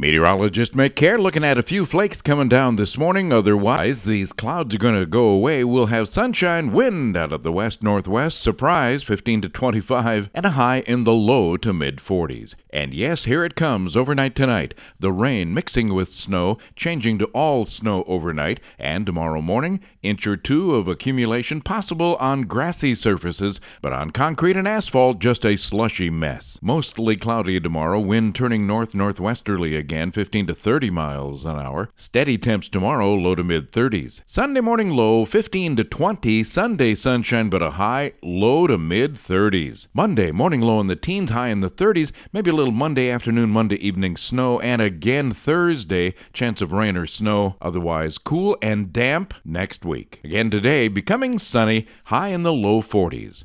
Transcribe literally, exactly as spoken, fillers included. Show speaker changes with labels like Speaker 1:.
Speaker 1: Meteorologist Mick Care looking at a few flakes coming down this morning. Otherwise, these clouds are going to go away. We'll have sunshine, wind out of the west-northwest, surprise fifteen to twenty-five, and a high in the low to mid-forties. And yes, here it comes overnight tonight. The rain mixing with snow, changing to all snow overnight, and tomorrow morning, inch or two of accumulation possible on grassy surfaces, but on concrete and asphalt, just a slushy mess. Mostly cloudy tomorrow, wind turning north-northwesterly again, fifteen to thirty miles an hour. Steady temps tomorrow, low to mid-thirties. Sunday morning low, fifteen to twenty. Sunday sunshine, but a high, low to mid-thirties. Monday morning low in the teens, high in the thirties. Maybe a little Monday afternoon, Monday evening snow, and again Thursday, chance of rain or snow. Otherwise cool and damp next week. Again today, becoming sunny, high in the low forties.